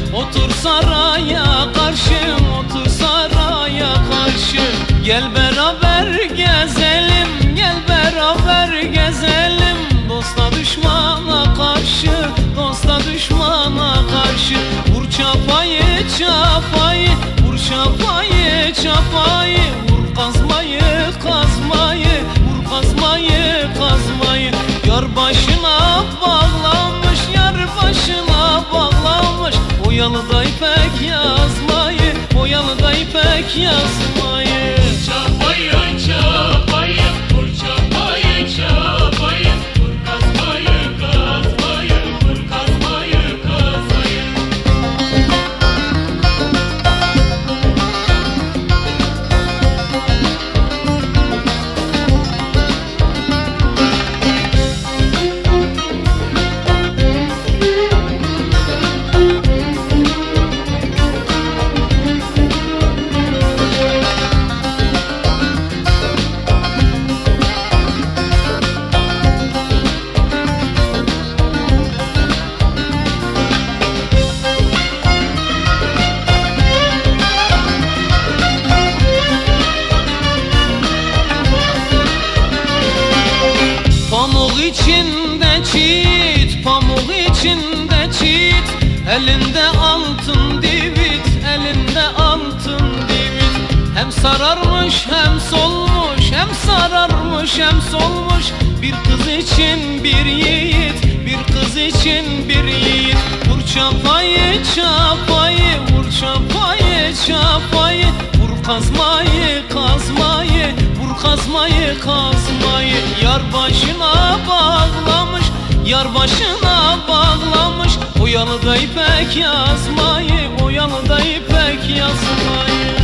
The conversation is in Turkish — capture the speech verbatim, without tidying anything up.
Otur saraya karşı, otur saraya karşı. Gel beraber gezelim, gel beraber gezelim. Dosta düşmana karşı, dosta düşmana karşı. Vur çapayı çapayı, vur çapayı çapayı. Vur kazmayı kazmayı, vur kazmayı kazmayı. Yar başına bağlamış, yar başına bağlamış. Oyalıda ipek yazmayı, oyalıda ipek yazmayı. Çapayı çapayı, vur çapayı çapayı. Vur kazmayı kazmayı, vur kazmayı kazmayı. Pamuk içinde çit, pamuk içinde çit. Elinde altın divit, elinde altın divit. Hem sararmış hem solmuş, hem sararmış hem solmuş. Bir kız için bir yiğit, bir kız için bir yiğit. Vur çapayı çapayı, vur çapayı çapayı. Vur kazmayı kazmayı, vur kazmayı kazmayı. Yar başına bağlamış, yar başına bağlamış. Oyalıda ipek yazmayı, oyalıda ipek yazmayı.